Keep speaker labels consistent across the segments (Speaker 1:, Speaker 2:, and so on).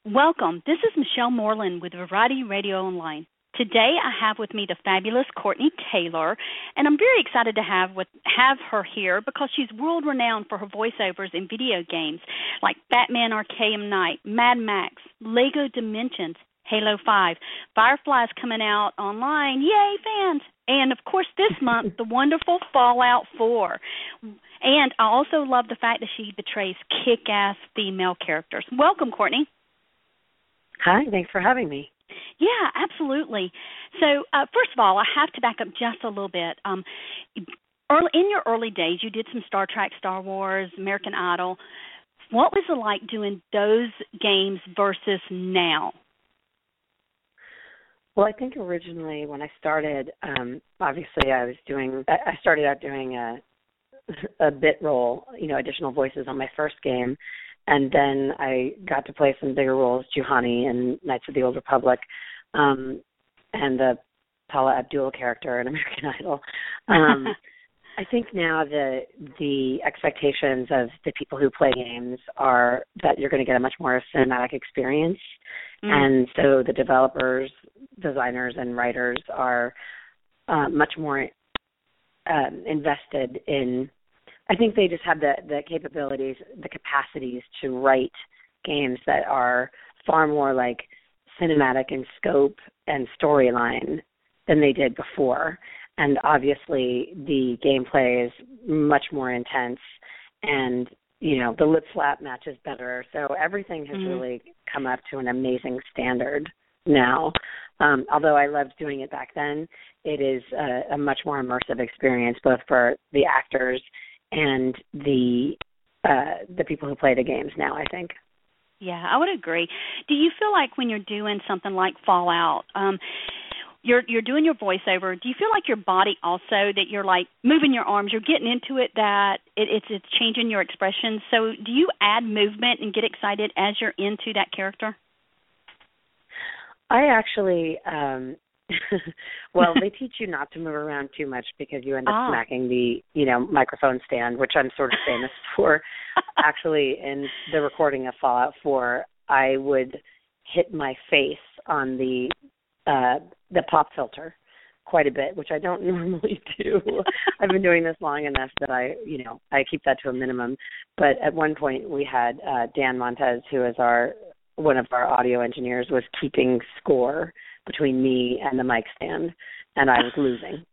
Speaker 1: Welcome. This is Michelle Moreland with Variety Radio Online. Today I have with me the fabulous Courtney Taylor, and I'm very excited to have her here because she's world-renowned for her voiceovers in video games like Batman Arkham Knight, Mad Max, Lego Dimensions, Halo 5, Firefly's coming out online, yay fans, and of course this month the wonderful Fallout 4. And I also love the fact that she portrays kick-ass female characters. Welcome, Courtney.
Speaker 2: Hi, thanks for having me.
Speaker 1: Yeah, absolutely. So, first of all, I have to back up just a little bit. In your early days, you did some Star Trek, Star Wars, American Idol. What was it like doing those games versus now?
Speaker 2: Well, I think originally when I started, obviously I started out doing a bit role, additional voices on my first game. And then I got to play some bigger roles, Juhani in Knights of the Old Republic, and the Paula Abdul character in American Idol. I think now the expectations of the people who play games are that you're going to get a much more cinematic experience. And so the developers, designers, and writers are much more invested in. I think they just have the capabilities, the capacities to write games that are far more like cinematic in scope and storyline than they did before. And obviously the gameplay is much more intense and, the lip slap matches better. So everything has really come up to an amazing standard now. Although I loved doing it back then, it is a much more immersive experience both for the actors and the people who play the games now, I think.
Speaker 1: Yeah, I would agree. Do you feel like when you're doing something like Fallout, you're doing your voiceover, do you feel like your body also, that you're like moving your arms, you're getting into it, that it's changing your expression? So do you add movement and get excited as you're into that character?
Speaker 2: I actually... well, they teach you not to move around too much because you end up smacking the, microphone stand, which I'm sort of famous for. Actually, in the recording of Fallout 4, I would hit my face on the pop filter quite a bit, which I don't normally do. I've been doing this long enough that I keep that to a minimum. But at one point we had Dan Montez, who is one of our audio engineers, was keeping score between me and the mic stand, and I was losing.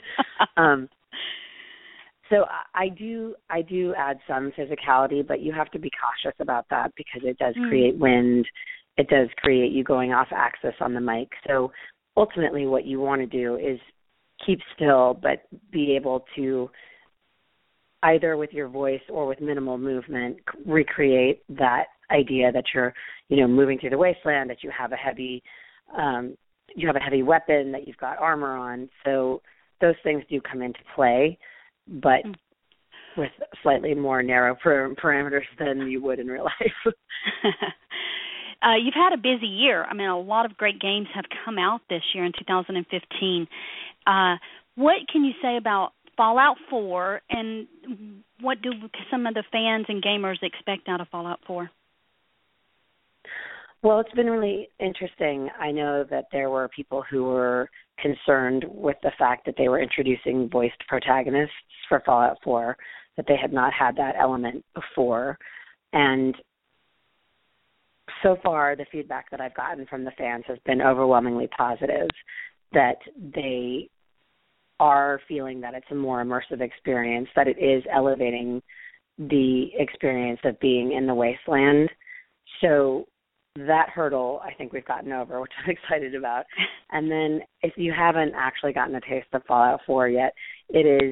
Speaker 2: So I do add some physicality, but you have to be cautious about that because it does create wind. It does create you going off axis on the mic. So ultimately what you want to do is keep still, but be able to either with your voice or with minimal movement recreate that idea that you're, moving through the wasteland, that you have a heavy weapon, that you've got armor on. So those things do come into play, but with slightly more narrow parameters than you would in real life.
Speaker 1: You've had a busy year. I mean, a lot of great games have come out this year in 2015. What can you say about Fallout 4, and what do some of the fans and gamers expect out of Fallout 4?
Speaker 2: Well, it's been really interesting. I know that there were people who were concerned with the fact that they were introducing voiced protagonists for Fallout 4, that they had not had that element before. And so far, the feedback that I've gotten from the fans has been overwhelmingly positive, that they are feeling that it's a more immersive experience, that it is elevating the experience of being in the wasteland. So that hurdle, I think we've gotten over, which I'm excited about. And then if you haven't actually gotten a taste of Fallout 4 yet, it is,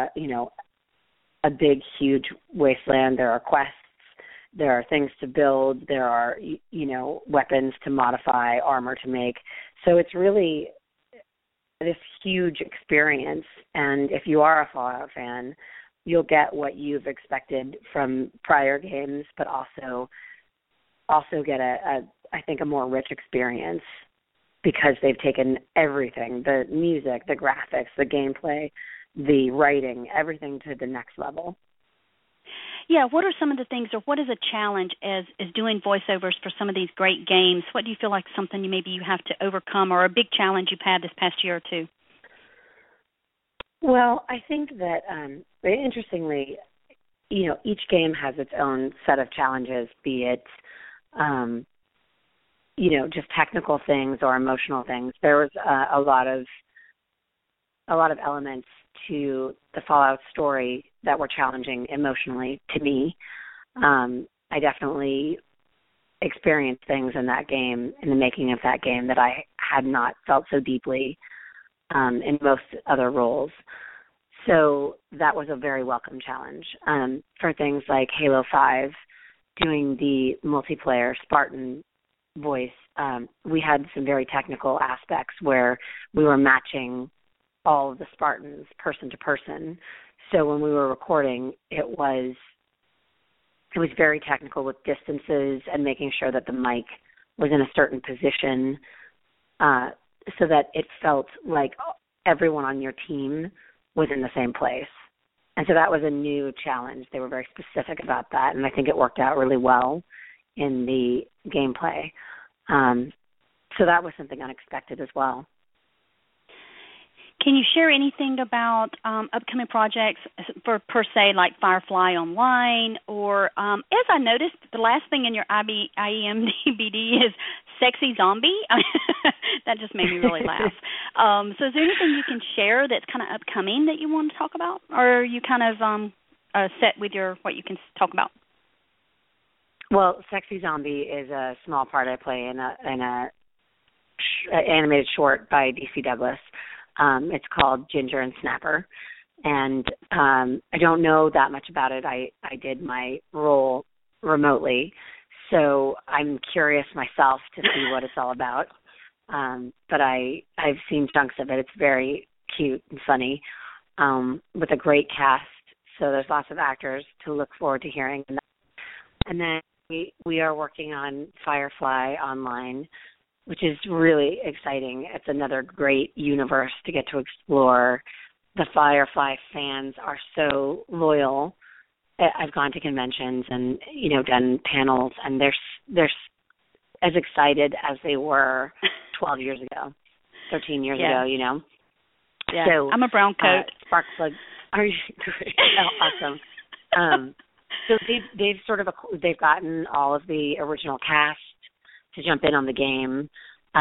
Speaker 2: a big, huge wasteland. There are quests. There are things to build. There are, weapons to modify, armor to make. So it's really this huge experience. And if you are a Fallout fan, you'll get what you've expected from prior games, but also get I think a more rich experience because they've taken everything, the music, the graphics, the gameplay, the writing, everything to the next level.
Speaker 1: Yeah, what are some of the things, or what is a challenge as doing voiceovers for some of these great games? What do you feel like something you have to overcome, or a big challenge you've had this past year or two?
Speaker 2: Well, I think that very interestingly, each game has its own set of challenges, be it just technical things or emotional things. There was a lot of elements to the Fallout story that were challenging emotionally to me. I definitely experienced things in that game, in the making of that game, that I had not felt so deeply in most other roles. So that was a very welcome challenge. For things like Halo 5, doing the multiplayer Spartan voice, we had some very technical aspects where we were matching all of the Spartans person to person. So when we were recording, it was very technical with distances and making sure that the mic was in a certain position so that it felt like everyone on your team was in the same place. And so that was a new challenge. They were very specific about that, and I think it worked out really well in the gameplay. So that was something unexpected as well.
Speaker 1: Can you share anything about upcoming projects for, per se, like Firefly Online? Or, as I noticed, the last thing in your IMDb is Sexy Zombie. That just made me really laugh. So is there anything you can share that's kind of upcoming that you want to talk about? Or are you kind of set with what you can talk about?
Speaker 2: Well, Sexy Zombie is a small part I play in a animated short by DC Douglas. It's called Ginger and Snapper, and I don't know that much about it. I did my role remotely, so I'm curious myself to see what it's all about. But I've seen chunks of it. It's very cute and funny, with a great cast. So there's lots of actors to look forward to hearing. And then we are working on Firefly Online, which is really exciting. It's another great universe to get to explore. The Firefly fans are so loyal. I've gone to conventions and, done panels, and they're as excited as they were 12 years ago, 13 years ago,
Speaker 1: Yeah,
Speaker 2: so,
Speaker 1: I'm a brown coat.
Speaker 2: Sparkplug, are you great? Oh, awesome. So they've gotten all of the original cast to jump in on the game,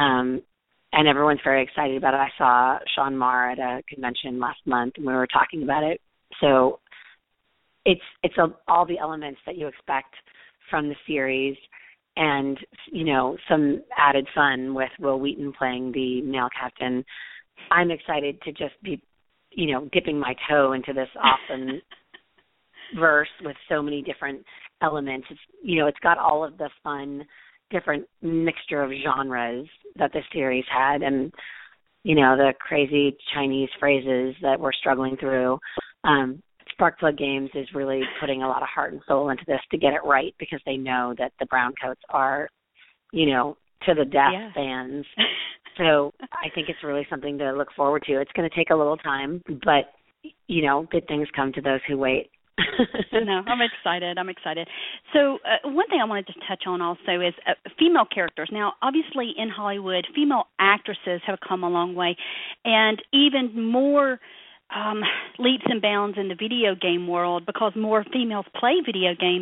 Speaker 2: and everyone's very excited about it. I saw Sean Marr at a convention last month, and we were talking about it. So it's all the elements that you expect from the series, and some added fun with Will Wheaton playing the male captain. I'm excited to just be, dipping my toe into this awesome verse with so many different elements. It's got all of the fun, different mixture of genres that the series had, and the crazy Chinese phrases that we're struggling through. Sparkplug Games is really putting a lot of heart and soul into this to get it right, because they know that the browncoats are, to the death fans. So I think it's really something to look forward to. It's going to take a little time, but good things come to those who wait.
Speaker 1: No, I'm excited. So one thing I wanted to touch on also is female characters. Now, obviously in Hollywood, female actresses have come a long way, and even more leaps and bounds in the video game world because more females play video games.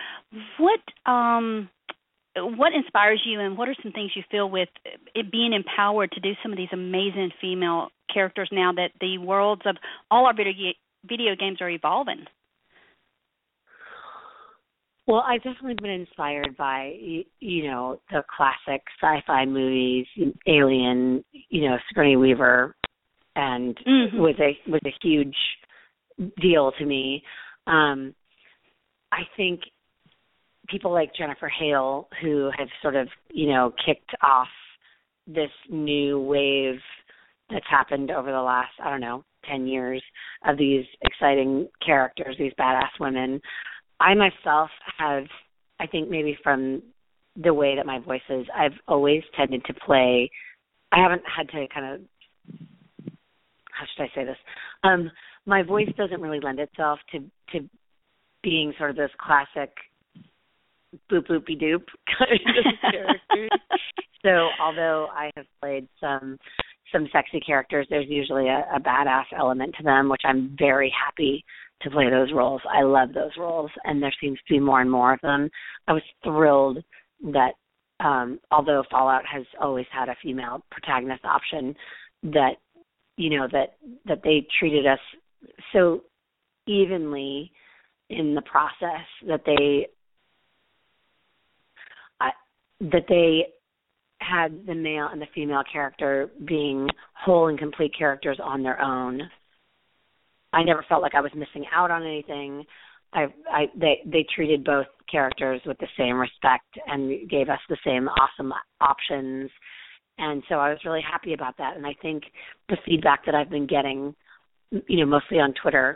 Speaker 1: What inspires you, and what are some things you feel with it being empowered to do some of these amazing female characters now that the worlds of all our video games are evolving?
Speaker 2: Well, I've definitely been inspired by, the classic sci-fi movies, Alien, Sigourney Weaver, and was a huge deal to me. I think people like Jennifer Hale, who have sort of, kicked off this new wave that's happened over the last, 10 years of these exciting characters, these badass women. I myself have, I think maybe from the way that my voice is, I've always tended to play, I haven't had to kind of, how should I say this? My voice doesn't really lend itself to being sort of those classic boop boopy doop kind of characters. So although I have played some sexy characters, there's usually a badass element to them, which I'm very happy to play those roles. I love those roles, and there seems to be more and more of them. I was thrilled that although Fallout has always had a female protagonist option, that that they treated us so evenly in the process, that they had the male and the female character being whole and complete characters on their own. I never felt like I was missing out on anything. They treated both characters with the same respect and gave us the same awesome options. And so I was really happy about that. And I think the feedback that I've been getting, mostly on Twitter,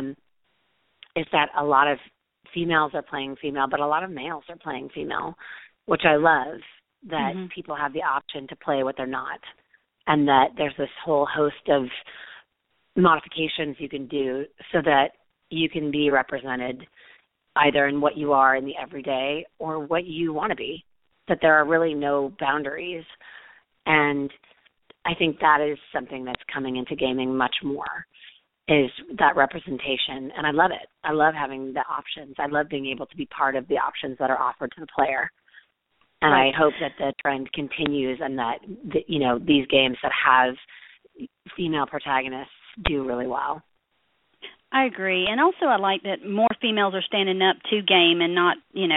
Speaker 2: is that a lot of females are playing female, but a lot of males are playing female, which I love, that people have the option to play what they're not, and that there's this whole host of modifications you can do so that you can be represented either in what you are in the everyday or what you want to be, that there are really no boundaries. And I think that is something that's coming into gaming much more, is that representation. And I love it. I love having the options. I love being able to be part of the options that are offered to the player. And right. I hope that the trend continues, and that these games that have female protagonists do really well.
Speaker 1: I agree. And also I like that more females are standing up to game and not,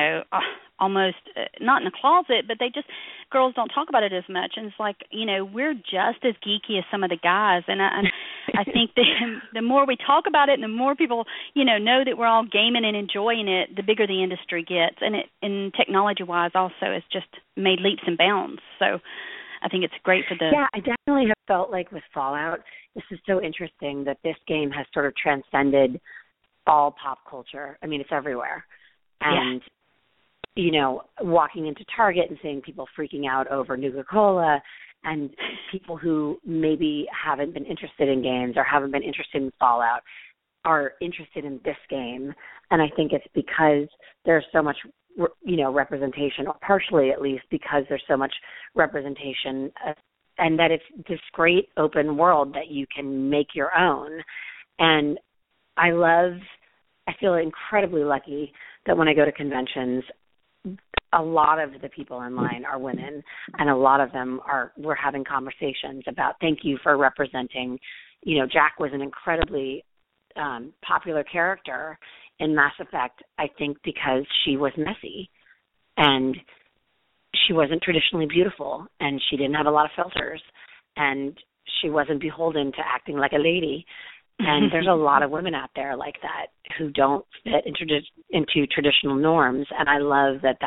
Speaker 1: almost not in a closet, but girls don't talk about it as much. And it's like, we're just as geeky as some of the guys. And I think the more we talk about it and the more people, know that we're all gaming and enjoying it, the bigger the industry gets. And technology-wise also it's just made leaps and bounds. So I think it's great for the...
Speaker 2: Yeah, I definitely have felt like with Fallout, this is so interesting that this game has sort of transcended all pop culture. I mean, it's everywhere. And, walking into Target and seeing people freaking out over Nuka-Cola, and people who maybe haven't been interested in games or haven't been interested in Fallout are interested in this game. And I think it's because there's so much representation, or partially at least because there's so much representation, and that it's this great open world that you can make your own. And I feel incredibly lucky that when I go to conventions, a lot of the people in line are women, and a lot of them we're having conversations about, thank you for representing. Jack was an incredibly popular character in Mass Effect, I think because she was messy, and she wasn't traditionally beautiful, and she didn't have a lot of filters, and she wasn't beholden to acting like a lady. And there's a lot of women out there like that who don't fit into traditional norms. And I love that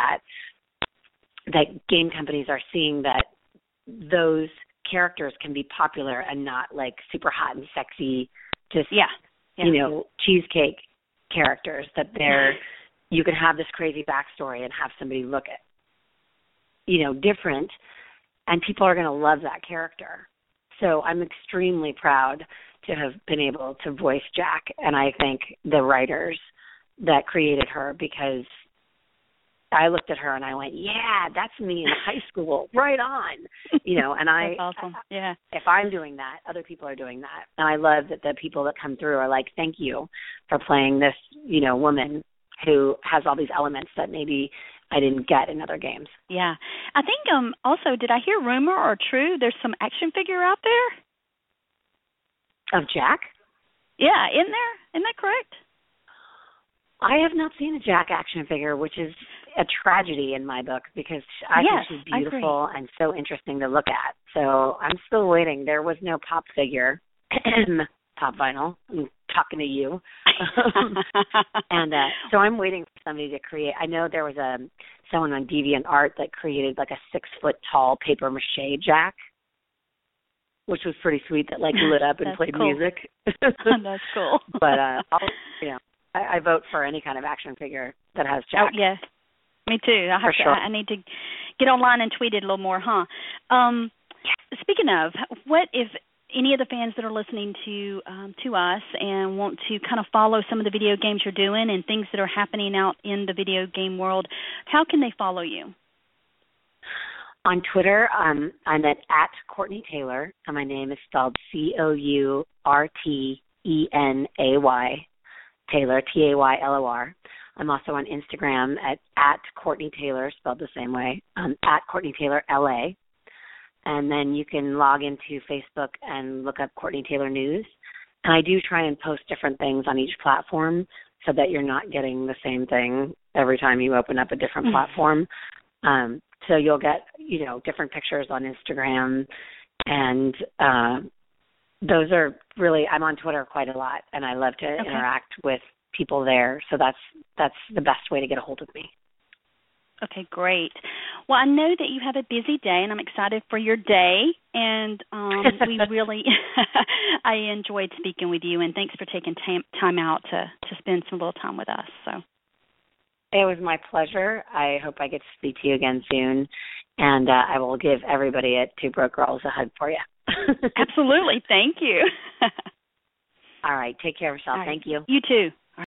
Speaker 2: game companies are seeing that those characters can be popular and not like super hot and sexy, just cheesecake characters, that you can have this crazy backstory and have somebody look different, and people are going to love that character. So I'm extremely proud to have been able to voice Jack, and I thank the writers that created her, because I looked at her and I went, yeah, that's me in high school, right on, and
Speaker 1: that's awesome. Yeah.
Speaker 2: If I'm doing that, other people are doing that. And I love that the people that come through are like, thank you for playing this, woman who has all these elements that maybe I didn't get in other games.
Speaker 1: Yeah. I think also, did I hear rumor or true, there's some action figure out there?
Speaker 2: Of Jack?
Speaker 1: Yeah, in there. Isn't that correct?
Speaker 2: I have not seen a Jack action figure, which is a tragedy in my book, because I think she's beautiful and so interesting to look at. So I'm still waiting. There was no pop figure. Pop Vinyl. I'm talking to you. And so I'm waiting for somebody to create. I know there was someone on DeviantArt that created like a 6-foot-tall paper mache Jack, which was pretty sweet, that like lit up and played music.
Speaker 1: That's cool.
Speaker 2: But I vote for any kind of action figure that has Jack.
Speaker 1: Oh yeah, me too. I need to get online and tweet it a little more, huh? Speaking of, what if any of the fans that are listening to us and want to kind of follow some of the video games you're doing and things that are happening out in the video game world, how can they follow you?
Speaker 2: On Twitter, I'm at Courtney Taylor, and my name is spelled Courttenay, Taylor, Taylor. I'm also on Instagram at Courtney Taylor, spelled the same way, at Courtney Taylor LA. And then you can log into Facebook and look up Courtney Taylor News. And I do try and post different things on each platform so that you're not getting the same thing every time you open up a different platform. So you'll get, different pictures on Instagram. And those are really, I'm on Twitter quite a lot, and I love to interact with people there. So that's the best way to get a hold of me.
Speaker 1: Okay, great. Well, I know that you have a busy day, and I'm excited for your day. And we really, I enjoyed speaking with you, and thanks for taking time out to spend some little time with us. So
Speaker 2: it was my pleasure. I hope I get to speak to you again soon, and I will give everybody at Two Broke Girls a hug for you.
Speaker 1: Absolutely. Thank you.
Speaker 2: All right. Take care of yourself.
Speaker 1: Right.
Speaker 2: Thank you.
Speaker 1: You too.